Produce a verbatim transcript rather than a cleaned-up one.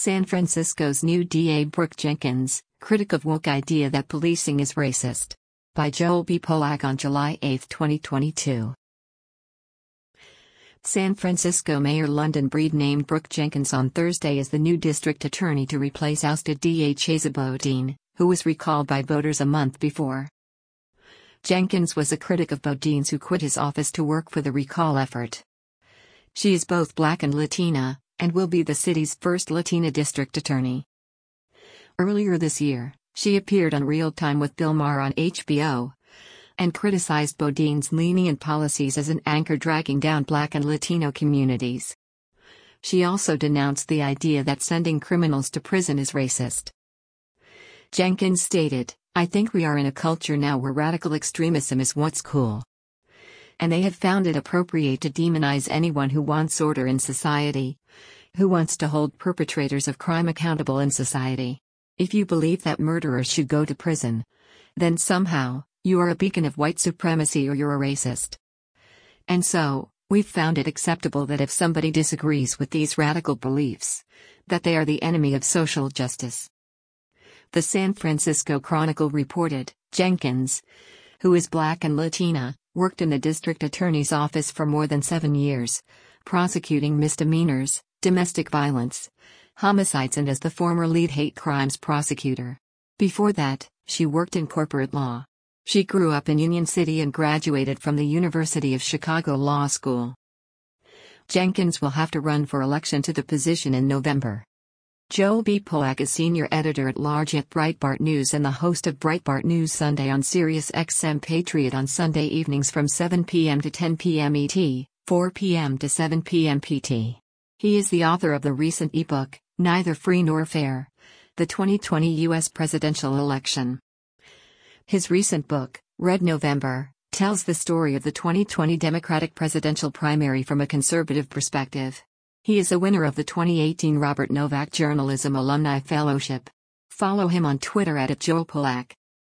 San Francisco's new D A Brooke Jenkins, critic of woke idea that policing is racist. By Joel B. Polak on July eighth, twenty twenty-two. San Francisco Mayor London Breed named Brooke Jenkins on Thursday as the new district attorney to replace ousted D A Chesa Boudin, who was recalled by voters a month before. Jenkins was a critic of Boudin's, who quit his office to work for the recall effort. She is both black and Latina, and will be the city's first Latina district attorney. Earlier this year, she appeared on Real Time with Bill Maher on H B O and criticized Boudin's lenient policies as an anchor dragging down black and Latino communities. She also denounced the idea that sending criminals to prison is racist. Jenkins stated, "I think we are in a culture now where radical extremism is what's cool. And they have found it appropriate to demonize anyone who wants order in society, who wants to hold perpetrators of crime accountable in society. If you believe that murderers should go to prison, then somehow, you are a beacon of white supremacy or you're a racist. And so, we've found it acceptable that if somebody disagrees with these radical beliefs, that they are the enemy of social justice." The San Francisco Chronicle reported, Jenkins, who is black and Latina, worked in the district attorney's office for more than seven years, prosecuting misdemeanors, domestic violence, homicides, and as the former lead hate crimes prosecutor. Before that, she worked in corporate law. She grew up in Union City and graduated from the University of Chicago Law School. Jenkins will have to run for election to the position in November. Joel B. Polak is senior editor-at-large at Breitbart News and the host of Breitbart News Sunday on Sirius X M Patriot on Sunday evenings from seven p m to ten p m E T, four p m to seven p m P T. He is the author of the recent ebook, Neither Free Nor Fair: The twenty twenty U S Presidential Election. His recent book, Red November, tells the story of the twenty twenty Democratic presidential primary from a conservative perspective. He is a winner of the twenty eighteen Robert Novak Journalism Alumni Fellowship. Follow him on Twitter at Joel Polak.